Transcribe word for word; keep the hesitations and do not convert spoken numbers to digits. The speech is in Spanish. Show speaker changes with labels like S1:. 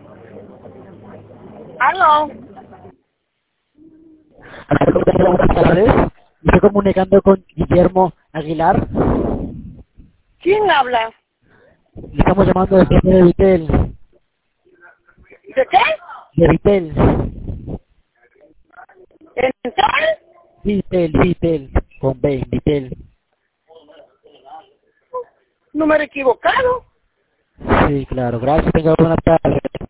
S1: ¿Aló?
S2: Buenas tardes. Me estoy comunicando con Guillermo Aguilar.
S1: ¿Quién habla?
S2: Le estamos llamando de parte de Vitel.
S1: ¿De qué?
S2: De Vitel.
S1: ¿En tal?
S2: Vitel, Vitel. Con B, Vitel.
S1: Número equivocado.
S2: Sí, claro. Gracias. Tenga buena tarde.